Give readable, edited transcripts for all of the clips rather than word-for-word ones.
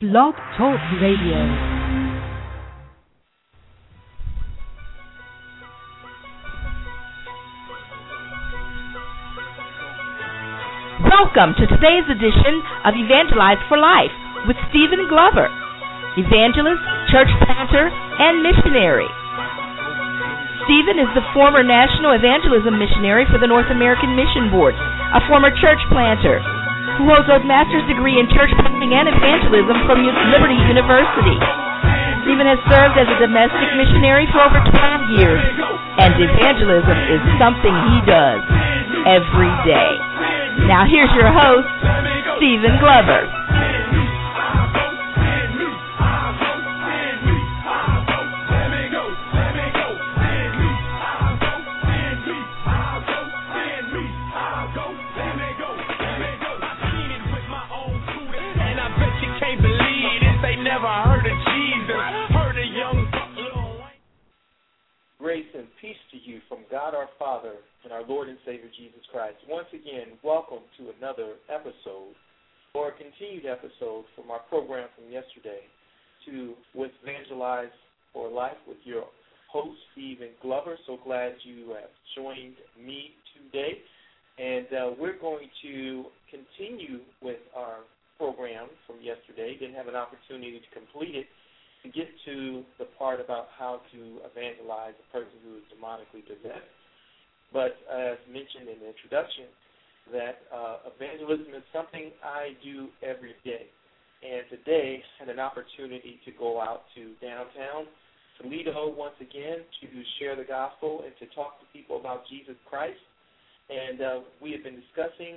Blog Talk Radio. Welcome to today's edition of Evangelize for Life with Stephen Glover, evangelist, church planter, and missionary. Stephen is the former National Evangelism Missionary for the North American Mission Board, a former church planter who holds a master's degree in church planting and evangelism from Liberty University. Stephen has served as a domestic missionary for over 12 years, and evangelism is something he does every day. Now here's your host, Stephen Glover. Grace and peace to you from God our Father and our Lord and Savior Jesus Christ. Once again, welcome to another episode, or a continued episode from our program from yesterday, with Evangelize for Life with your host, Stephen Glover. So glad you have joined me today. And we're going to continue with our program from yesterday. Didn't have an opportunity to complete it, to get to the part about how to evangelize a person who is demonically possessed. But as mentioned in the introduction, that evangelism is something I do every day. And today I had an opportunity to go out to downtown Toledo once again to share the gospel and to talk to people about Jesus Christ. And we have been discussing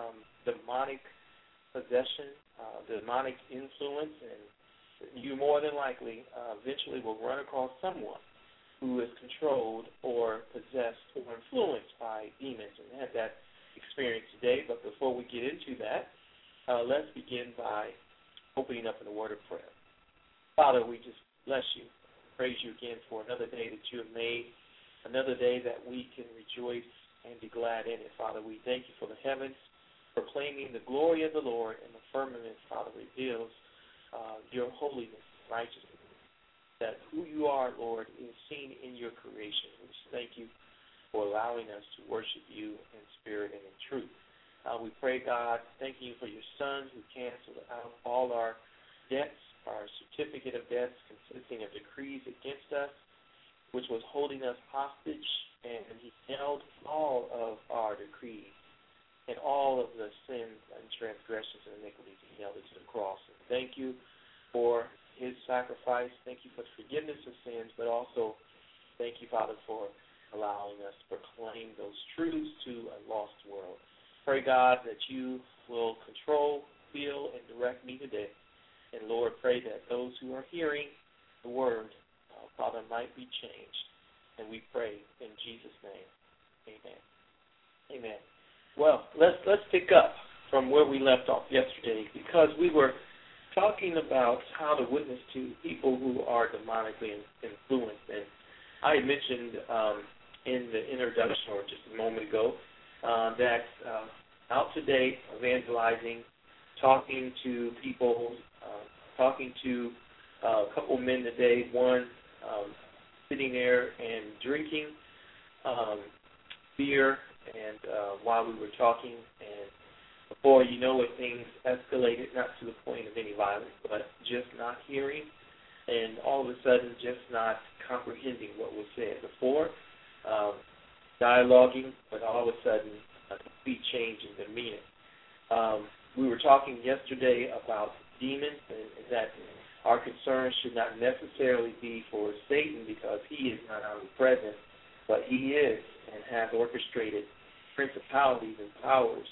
demonic possession, demonic influence, and you more than likely eventually will run across someone who is controlled or possessed or influenced by demons, and had that experience today. But before we get into that, let's begin by opening up in a word of prayer. Father, we just bless you, praise you again for another day that you have made, another day that we can rejoice and be glad in it. Father, we thank you for the heavens, proclaiming the glory of the Lord, and the firmament, Father, reveals your holiness, righteousness, that who you are, Lord, is seen in your creation. We just thank you for allowing us to worship you in spirit and in truth. We pray, God, thanking you for your Son who canceled out all our debts, our certificate of debts consisting of decrees against us, which was holding us hostage, and he held all of our decrees and all of the sins and transgressions and iniquities. He nailed it to the cross. And thank you for his sacrifice. Thank you for the forgiveness of sins, but also thank you, Father, for allowing us to proclaim those truths to a lost world. Pray, God, that you will control, feel, and direct me today. And, Lord, pray that those who are hearing the word, Father, might be changed. And we pray in Jesus' name. Amen. Amen. Well, let's pick up from where we left off yesterday, because we were talking about how to witness to people who are demonically influenced. And I had mentioned in the introduction, or just a moment ago, that out today, evangelizing, talking to people, talking to a couple men today, one sitting there and drinking beer, and while we were talking, and before you know it, things escalated, not to the point of any violence, but just not hearing, and all of a sudden just not comprehending what was said. Before, dialoguing, but all of a sudden a complete change in demeanor. We were talking yesterday about demons, and that our concern should not necessarily be for Satan, because he is not omnipresent, but he is and has orchestrated principalities and powers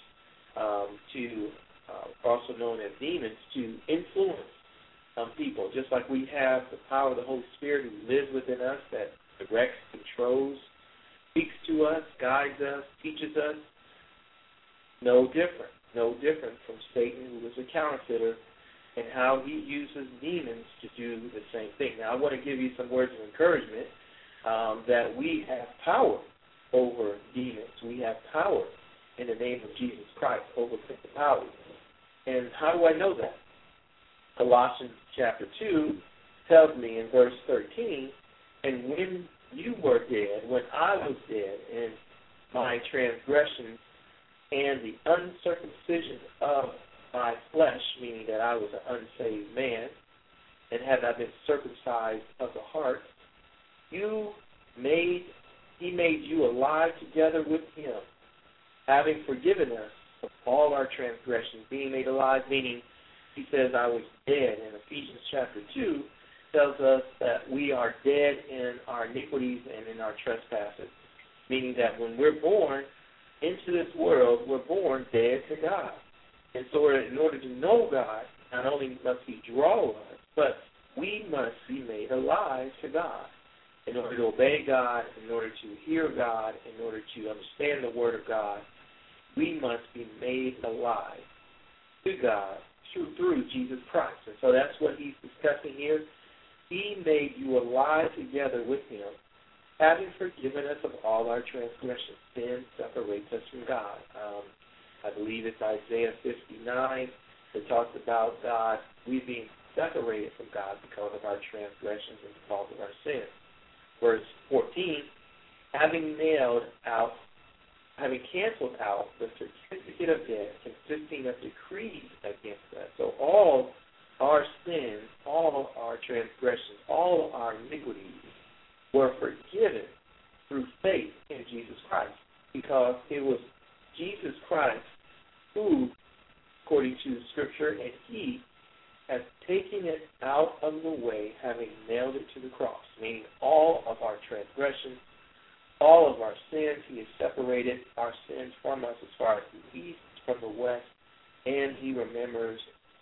also known as demons, to influence people. Just like we have the power of the Holy Spirit who lives within us, that directs, controls, speaks to us, guides us, teaches us. No different from Satan, who is a counterfeiter, and how he uses demons to do the same thing. Now, I want to give you some words of encouragement that we have power over demons. We have power in the name of Jesus Christ over principalities. And how do I know that? Colossians chapter 2 tells me in verse 13, and when you were dead, when I was dead in my transgressions and the uncircumcision of my flesh, meaning that I was an unsaved man, and had not been circumcised of the heart, he made you alive together with him, having forgiven us of all our transgressions. Being made alive, meaning he says I was dead. And Ephesians chapter 2 tells us that we are dead in our iniquities and in our trespasses, meaning that when we're born into this world, we're born dead to God. And so in order to know God, not only must he draw us, but we must be made alive to God. In order to obey God, in order to hear God, in order to understand the Word of God, we must be made alive to God through Jesus Christ. And so that's what he's discussing here. He made you alive together with him, having forgiven us of all our transgressions. Sin separates us from God. I believe it's Isaiah 59 that talks about God, we being separated from God because of our transgressions and because of our sins. Verse 14, having canceled out the certificate of debt consisting of decrees against us. So all our sins, all our transgressions, all our iniquities were forgiven through faith in Jesus Christ, because it was Jesus Christ who, according to the Scripture, and he has taken it out of the way, having nailed it to the cross, meaning all of our transgressions, all of our sins. He has separated our sins from us as far as the east from the west, and he remembers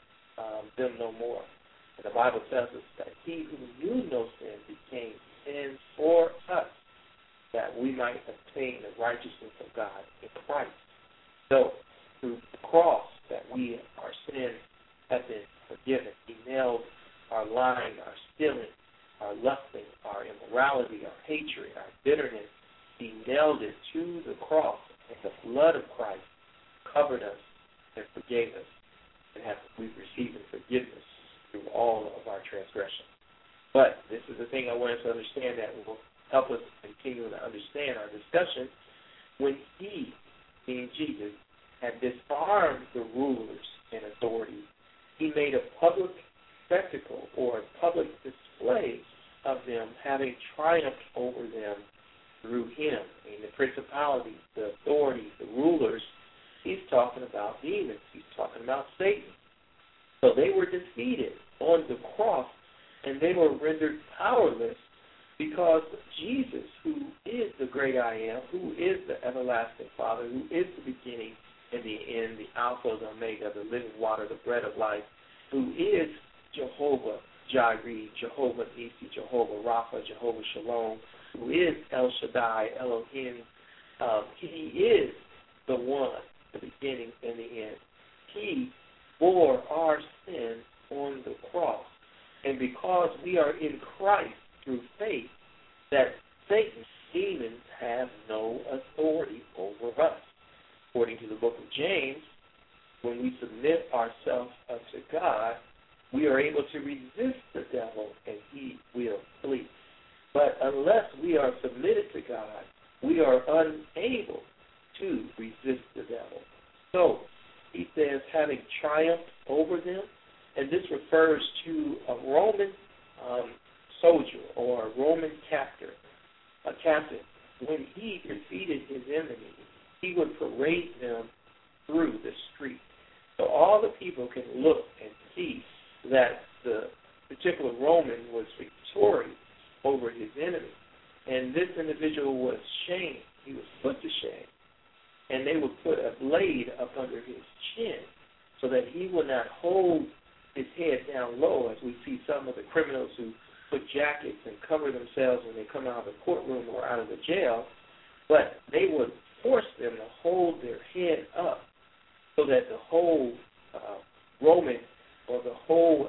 them no more. And the Bible tells us that he who knew no sin became sin for us, that we might obtain the righteousness of God in Christ. So through the cross that our sins have been forgiven. He nailed our lying, our stealing, our lusting, our immorality, our hatred, our bitterness. He nailed it to the cross, and the blood of Christ covered us and forgave us, and we've received forgiveness through all of our transgressions. But this is the thing I want us to understand that will help us continue to understand our discussion. When he, meaning Jesus, had disarmed the rulers and authorities, he made a public spectacle or a public display of them, having triumphed over them through him. I mean, the principalities, the authorities, the rulers, he's talking about demons. He's talking about Satan. So they were defeated on the cross, and they were rendered powerless because Jesus, who is the great I am, who is the everlasting Father, who is the beginning and the end, the Alpha, the Omega, the living water, the bread of life, who is Jehovah Jireh, Jehovah Nisi, Jehovah Rapha, Jehovah Shalom, who is El Shaddai, Elohim. He is the one, the beginning and the end. He bore our sin on the cross. And because we are in Christ through faith, that Satan's demons have no authority over us. According to the book of James, when we submit ourselves unto God, we are able to resist the devil and he will flee. But unless we are submitted to God, we are unable to resist the devil. So he says, having triumphed over them, and this refers to a Roman soldier or a Roman captain. When he defeated his enemy, he would parade them through the street. So all the people can look and see that the particular Roman was victorious over his enemy. And this individual was shamed. He was put to shame. And they would put a blade up under his chin so that he would not hold his head down low, as we see some of the criminals who put jackets and cover themselves when they come out of the courtroom or out of the jail. But they would force them to hold their head up so that the whole Roman or the whole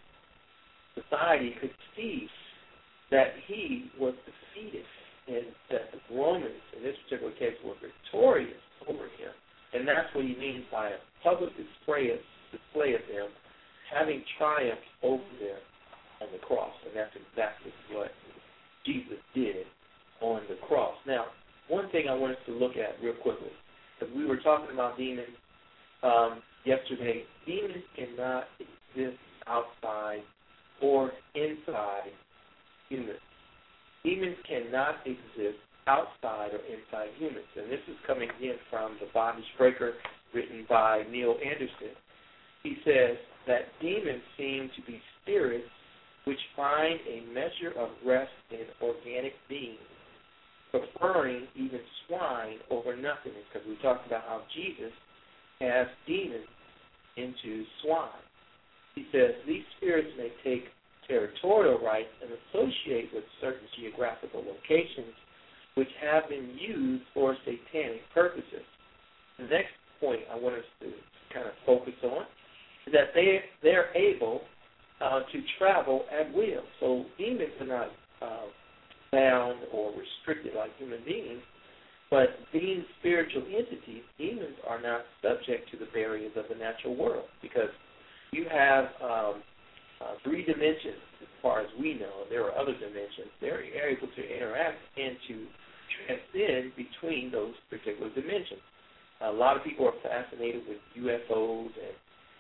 society could see that he was defeated and that the Romans, in this particular case, were victorious over him. And that's what he means by a public display of them, having triumphed over them on the cross. And that's exactly what Jesus did on the cross. Now, one thing I want us to look at real quickly, because we were talking about demons yesterday. Demons cannot exist outside or inside humans. Demons cannot exist outside or inside humans. And this is coming in from The Bondage Breaker, written by Neil Anderson. He says that demons seem to be spirits which find a measure of rest in organic beings, preferring even swine over nothingness, because we talked about how Jesus cast demons into swine. He says these spirits may take territorial rights and associate with certain geographical locations which have been used for satanic purposes. The next point I want us to kind of focus on is that they're able to travel at will. So demons are not bound or restricted like human beings, but being spiritual entities, demons are not subject to the barriers of the natural world, because you have 3 dimensions as far as we know. There are other dimensions. They're able to interact and to transcend between those particular dimensions. A lot of people are fascinated with UFOs and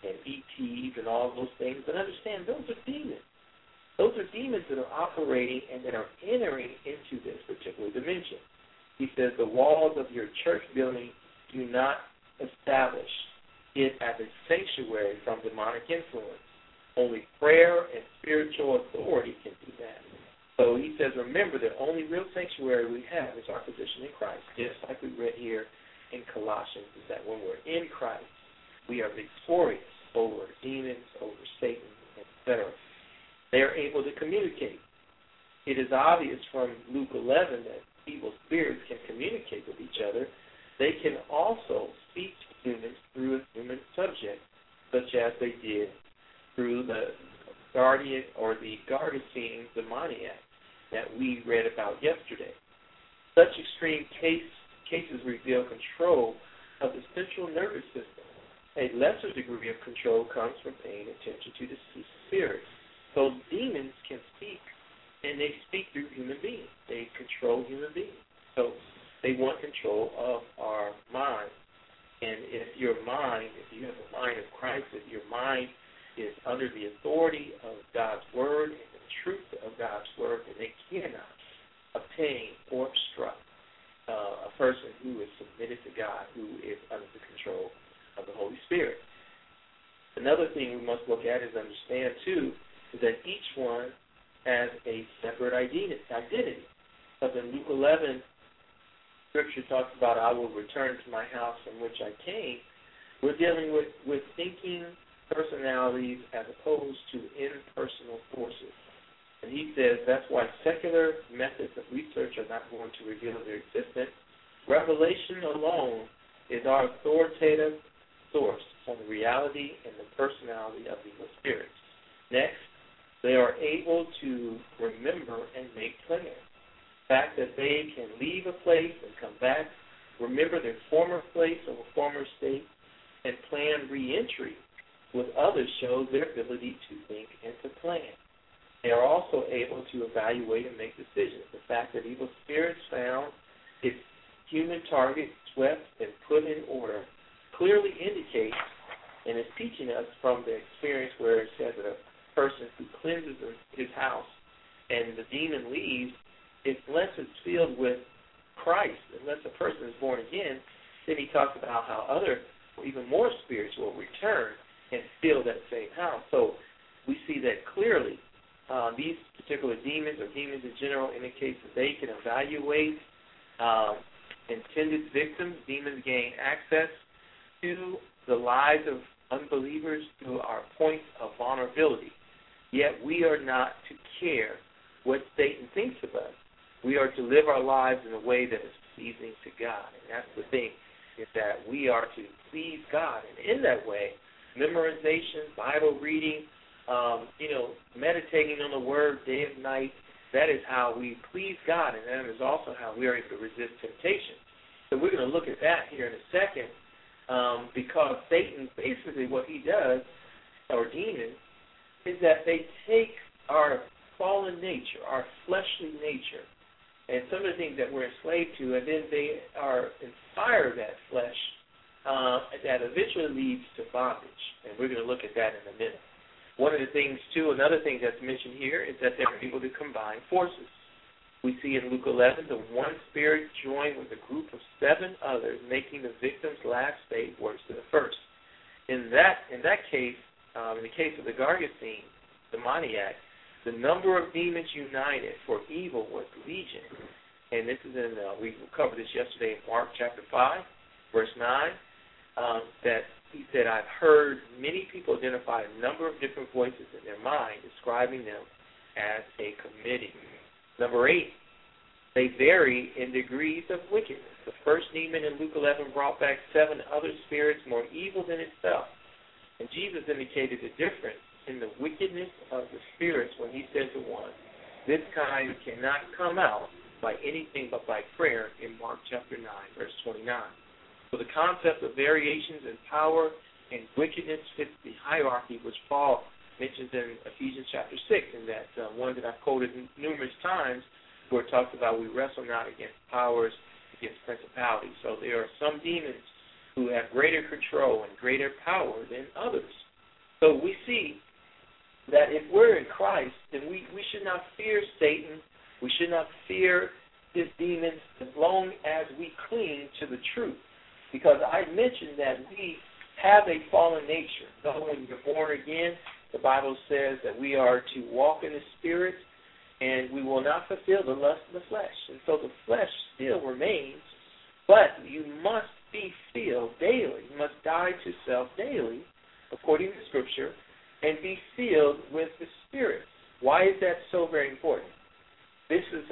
ETs and all those things, but understand those are demons. Those are demons that are operating and that are entering into this particular dimension. He says the walls of your church building do not establish it as a sanctuary from demonic influence. Only prayer and spiritual authority can do that. So he says, remember, the only real sanctuary we have is our position in Christ. Just like we read here in Colossians, is that when we're in Christ, we are victorious over demons, over Satan, etc. They are able to communicate. It is obvious from Luke 11 that evil spirits can communicate with each other. They can also speak to humans through a human subject, such as they did through the guardian or the Gergesenes demoniac that we read about yesterday. Such extreme cases reveal control of the central nervous system. A lesser degree of control comes from paying attention to the spirits. So demons can speak, and they speak through human beings. They control human beings. So they want control of our mind. And if you have the mind of Christ, if your mind is under the authority of God's Word and the truth of God's Word, then they cannot obtain or obstruct a person who is submitted to God, who is under the control of the Holy Spirit. Another thing we must look at is understand, too, is that each one has a separate identity. Because in Luke 11, Scripture talks about, I will return to my house from which I came. We're dealing with thinking personalities as opposed to impersonal forces. And he says that's why secular methods of research are not going to reveal their existence. Revelation alone is our authoritative source on the reality and the personality of evil spirits. Next, they are able to remember and make plans. The fact that they can leave a place and come back, remember their former place or former state, and plan re-entry with others shows their ability to think and to plan. They are also able to evaluate and make decisions. The fact that evil spirits found its human target swept and put in order clearly indicates and is teaching us from the experience where it says that a person who cleanses his house and the demon leaves, unless it's filled with Christ, unless a person is born again, then he talks about how other, even more spirits will return and fill that same house. So we see that clearly. These particular demons or demons in general indicate that they can evaluate intended victims. Demons gain access to the lives of unbelievers through our points of vulnerability. Yet we are not to care what Satan thinks of us. We are to live our lives in a way that is pleasing to God. And that's the thing, is that we are to please God. And in that way, memorization, Bible reading, meditating on the Word day and night, that is how we please God, and that is also how we are able to resist temptation. So we're going to look at that here in a second, because Satan, basically what he does, or demons, is that they take our fallen nature, our fleshly nature, and some of the things that we're enslaved to, and then they inspire that flesh that eventually leads to bondage. And we're going to look at that in a minute. One of the things, too, another thing that's mentioned here is that they're able to combine forces. We see in Luke 11, the one spirit joined with a group of 7 others, making the victim's last state worse than the first. In that case, in the case of the Gergesene demoniac, the number of demons united for evil was legion. And this is in, we covered this yesterday in Mark chapter 5, verse 9, that he said, I've heard many people identify a number of different voices in their mind describing them as a committee. Number 8, they vary in degrees of wickedness. The first demon in Luke 11 brought back 7 other spirits more evil than itself. And Jesus indicated the difference in the wickedness of the spirits when he said to one, this kind cannot come out by anything but by prayer in Mark chapter 9, verse 29. So the concept of variations in power and wickedness fits the hierarchy which Paul mentions in Ephesians chapter 6, and that one that I've quoted numerous times where it talks about we wrestle not against powers, against principalities. So there are some demons who have greater control and greater power than others. So we see that if we're in Christ, then we should not fear Satan. We should not fear his demons as long as we cling to the truth. Because I mentioned that we have a fallen nature. So when you're born again, the Bible says that we are to walk in the Spirit and we will not fulfill the lust of the flesh. And so the flesh still remains, but you must be filled daily. You must die to self daily, according to Scripture, and be filled with the Spirit. Why is that so very important? This is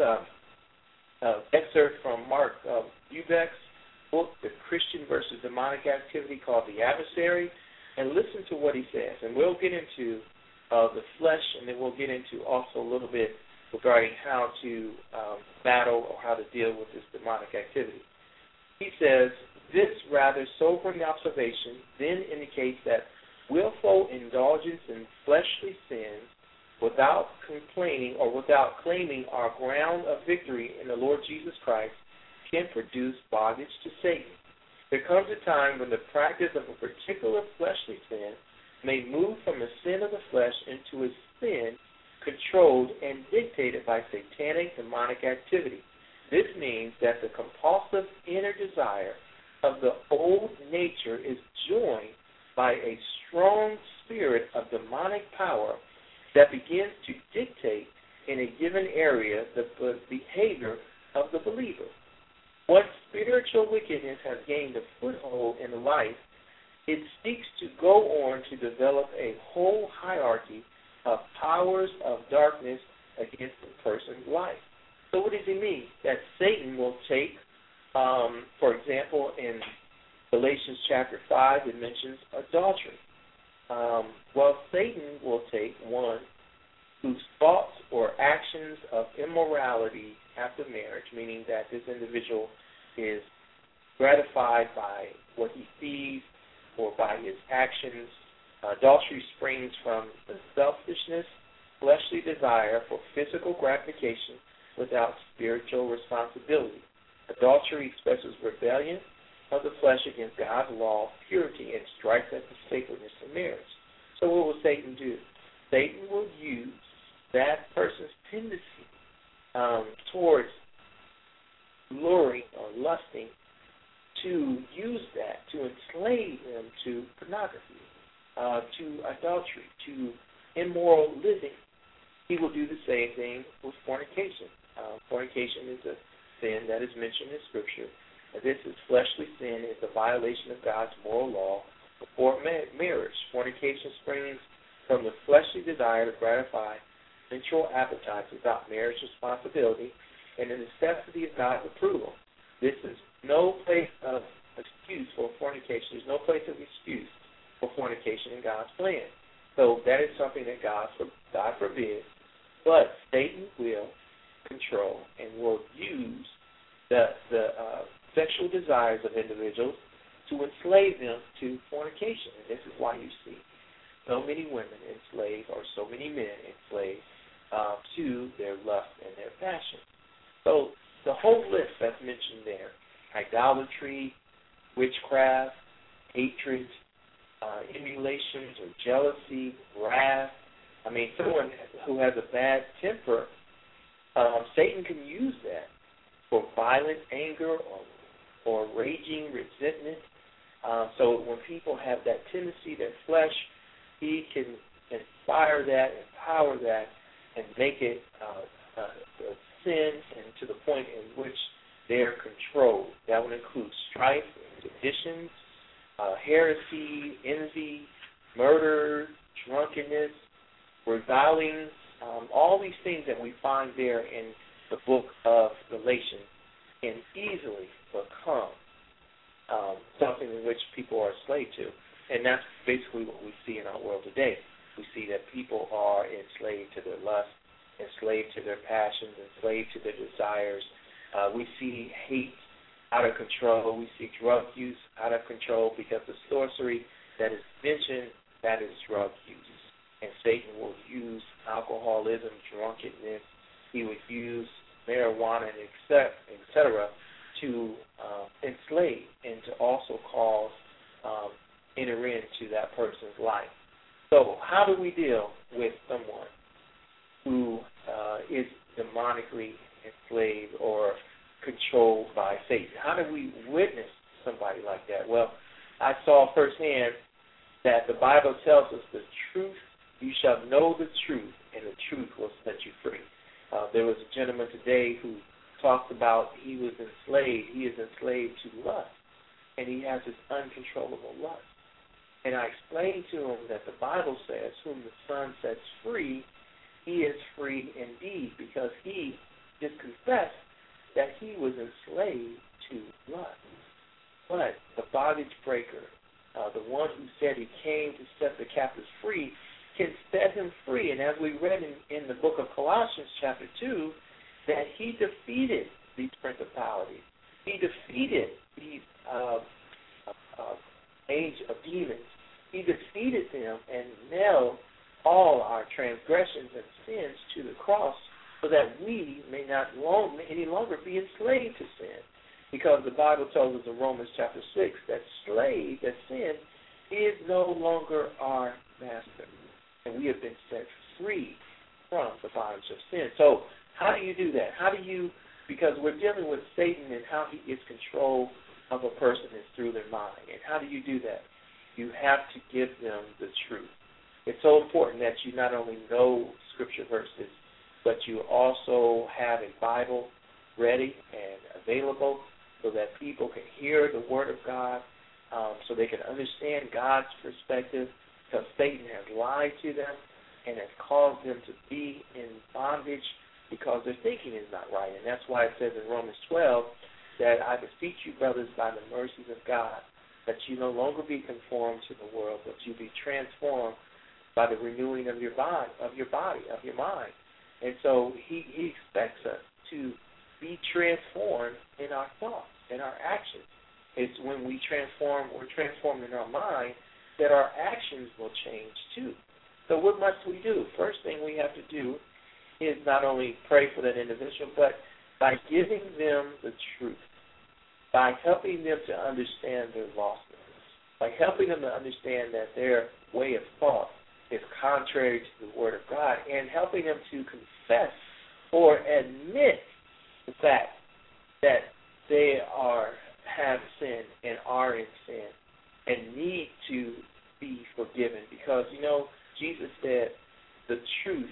an excerpt from Mark Bubeck's book, The Christian versus Demonic Activity, called The Adversary, and listen to what he says. And we'll get into the flesh, and then we'll get into also a little bit regarding how to battle or how to deal with this demonic activity. He says, this rather sobering observation then indicates that willful indulgence in fleshly sins without complaining or without claiming our ground of victory in the Lord Jesus Christ can produce bondage to Satan. There comes a time when the practice of a particular fleshly sin may move from a sin of the flesh into a sin controlled and dictated by satanic demonic activity. This means that the compulsive inner desire of the old nature is joined by a strong spirit of demonic power that begins to dictate in a given area the behavior of the believer. Once spiritual wickedness has gained a foothold in life, it seeks to go on to develop a whole hierarchy of powers of darkness against a person's life. So what does he mean? That Satan will take, for example, in Galatians chapter 5, it mentions adultery. Well, Satan will take one whose thoughts or actions of immorality after marriage, meaning that this individual is gratified by what he sees or by his actions. Adultery springs from the selfishness, fleshly desire for physical gratification without spiritual responsibility. Adultery expresses rebellion of the flesh against God's law of purity and strikes at the sacredness of marriage. So what will Satan do? Satan will use that person's tendency towards luring or lusting to use that to enslave them to pornography, to adultery, to immoral living. He will do the same thing with fornication. Fornication is a sin that is mentioned in Scripture. And this is fleshly sin. It's a violation of God's moral law before marriage. Fornication springs from the fleshly desire to gratify sensual appetites without marriage responsibility and the necessity of God's approval. This is no place of excuse for fornication. There's no place of excuse for fornication in God's plan. So that is something that God forbids. But Satan will control and will use the sexual desires of individuals to enslave them to fornication. And this is why you see so many women enslaved or so many men enslaved to their lust and their passion. So the whole list that's mentioned there, idolatry, witchcraft, hatred, emulations or jealousy, wrath. I mean, someone who has a bad temper, Satan can use that for violent anger or raging resentment. So when people have that tendency, their flesh, he can inspire that, empower that, and make it a sin, and to the point in which they're controlled. That would include strife, seditions, heresy, envy, murder, drunkenness, revilings, all these things that we find there in the book of Galatians can easily become something in which people are enslaved to. And that's basically what we see in our world today. We see that people are enslaved to their lust, enslaved to their passions, enslaved to their desires. We see hate out of control. We see drug use out of control, because the sorcery that is mentioned, that is drug use. And Satan will use alcoholism, drunkenness. He would use marijuana, etc., to enslave and to also cause enter into that person's life. So how do we deal with someone who is demonically enslaved or controlled by Satan? How do we witness somebody like that? Well, I saw firsthand that the Bible tells us the truth. You shall know the truth, and the truth will set you free. There was a gentleman today who talked about he was enslaved. He is enslaved to lust, and he has this uncontrollable lust. And I explained to him that the Bible says, whom the Son sets free, he is free indeed, because he just confessed that he was enslaved to lust. But the bondage breaker, the one who said he came to set the captives free, can set him free. And as we read in the book of Colossians chapter 2, that he defeated these principalities. He defeated these age of demons. He defeated them and nailed all our transgressions and sins to the cross, so that we may not any longer be enslaved to sin. Because the Bible tells us in Romans chapter 6 that sin is no longer our master. And we have been set free from the bondage of sin. So how do you do that? Because we're dealing with Satan, and how he gets control of a person is through their mind. And how do you do that? You have to give them the truth. It's so important that you not only know scripture verses, but you also have a Bible ready and available so that people can hear the Word of God, so they can understand God's perspective, because Satan has lied to them and has caused them to be in bondage because their thinking is not right. And that's why it says in Romans 12 that I beseech you, brothers, by the mercies of God, that you no longer be conformed to the world, but you be transformed by the renewing of your mind. And so he expects us to be transformed in our thoughts, in our actions. It's when we're transformed in our mind, that our actions will change too. So what must we do? First thing we have to do is not only pray for that individual, but by giving them the truth, by helping them to understand their lostness, by helping them to understand that their way of thought is contrary to the Word of God, and helping them to confess or admit the fact that they have sinned and are in sin and need to be forgiven. Because, Jesus said the truth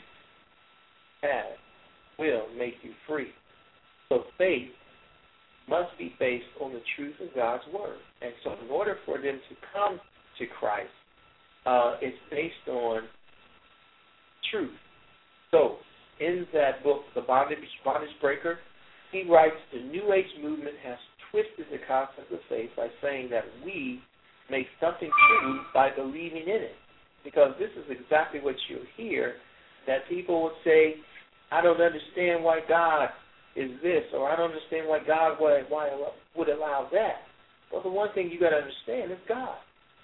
will make you free. So faith must be based on the truth of God's Word. And so in order for them to come to Christ, it's based on truth. So in that book, The Bondage Breaker, he writes, the New Age movement has twisted the concept of faith by saying that we make something true by believing in it. Because this is exactly what you'll hear, that people will say, I don't understand why God is this, or I don't understand why God would allow that. Well, the one thing you got to understand is God.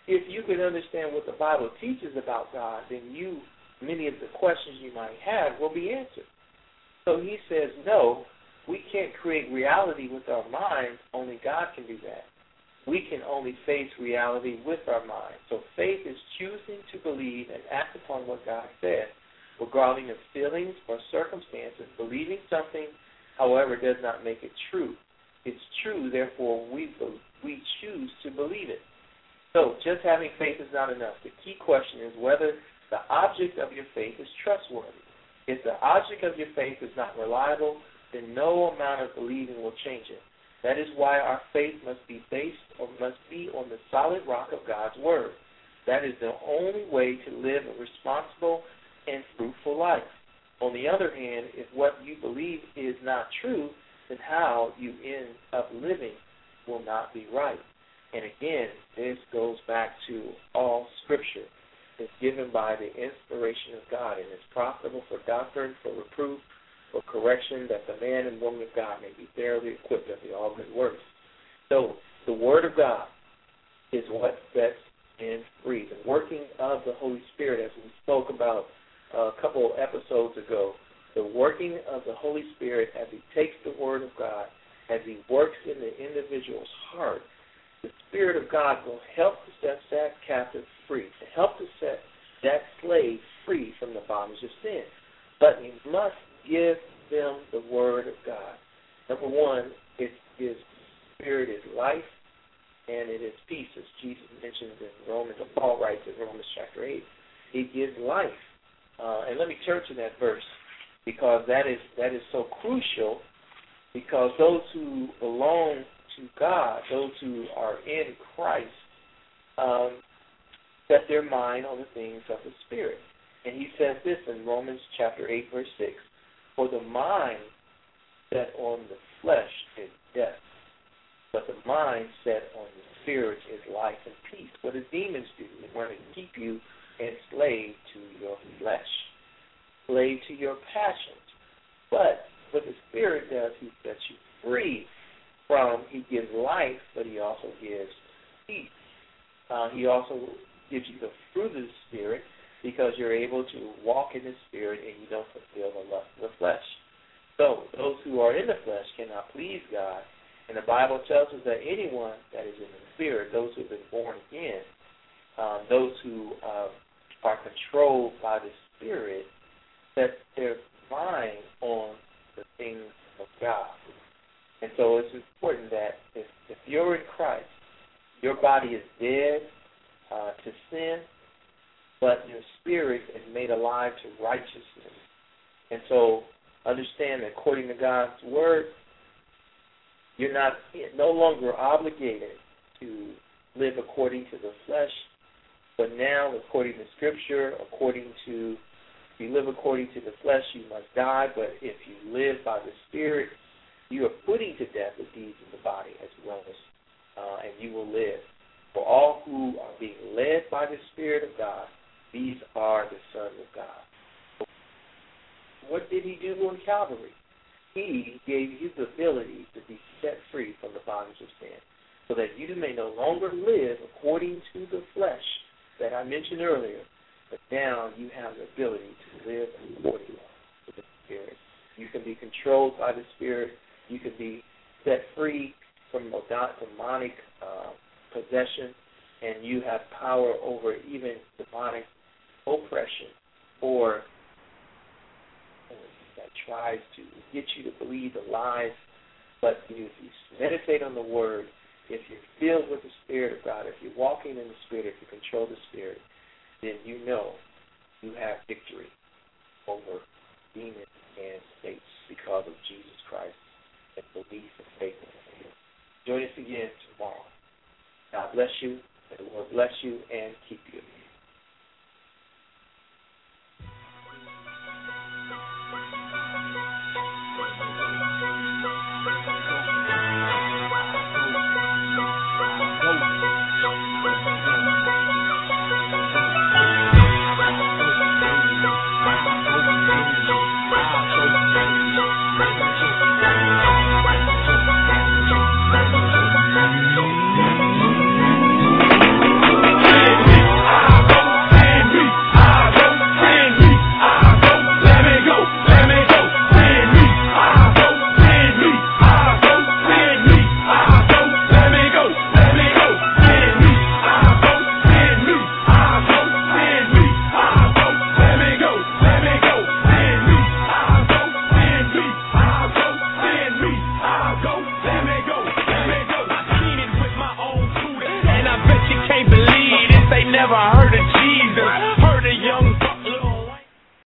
if you could understand what the Bible teaches about God, then many of the questions you might have will be answered. So he says, no, we can't create reality with our minds. Only God can do that. We can only face reality with our minds. So faith is choosing to believe and act upon what God said, regarding of feelings or circumstances. Believing something, however, does not make it true. It's true, therefore we choose to believe it. So just having faith is not enough. The key question is whether the object of your faith is trustworthy. If the object of your faith is not reliable, then no amount of believing will change it. That is why our faith must be on the solid rock of God's Word. That is the only way to live a responsible and fruitful life. On the other hand, if what you believe is not true, then how you end up living will not be right. And again, this goes back to all Scripture. It's given by the inspiration of God, and it's profitable for doctrine, for reproof, for correction, that the man and woman of God may be thoroughly equipped unto all good works. So the Word of God is what sets men free. The working of the Holy Spirit, as we spoke about a couple of episodes ago, the working of the Holy Spirit as he takes the Word of God, as he works in the individual's heart, the Spirit of God will help to set that captive free, to help to set that slave free from the bondage of sin. But you must give them the Word of God. Number one, His Spirit is life, and it is peace, as Jesus mentions in Romans, or Paul writes in Romans chapter 8. He gives life. And let me turn to that verse, because that is so crucial, because those who belong to God, those who are in Christ, set their mind on the things of the Spirit. And he says this in Romans chapter 8, verse 6, for the mind set on the flesh is death, but the mind set on the Spirit is life and peace. What do demons do? They want to keep you enslaved to your flesh, slave to your passions. But what the Spirit does, he sets you free from, he gives life, but he also gives peace. He also gives you the fruit of the Spirit, because you're able to walk in the Spirit and you don't fulfill the lust of the flesh. So those who are in the flesh cannot please God. And the Bible tells us that anyone that is in the Spirit, those who have been born again, those who are controlled by the Spirit, set their mind on the things of God. And so it's important that if you're in Christ, your body is dead to sin, but your spirit is made alive to righteousness. And so understand that according to God's Word, you're no longer obligated to live according to the flesh, but now, according to Scripture, if you live according to the flesh, you must die, but if you live by the Spirit, you are putting to death the deeds of the body as well as, and you will live. For all who are being led by the Spirit of God, these are the sons of God. What did he do on Calvary? He gave you the ability to be set free from the bondage of sin, so that you may no longer live according to the flesh that I mentioned earlier, but now you have the ability to live according to the Spirit. You can be controlled by the Spirit. You can be set free from demonic possession, and you have power over even demonic oppression or that tries to get you to believe the lies. But if you meditate on the Word, if you're filled with the Spirit of God, if you're walking in the Spirit, if you control the Spirit, then you know you have victory over demons and states because of Jesus Christ and belief and faith in Him. Join us again tomorrow. God bless you, and the Lord bless you and keep you. they never heard of Jesus.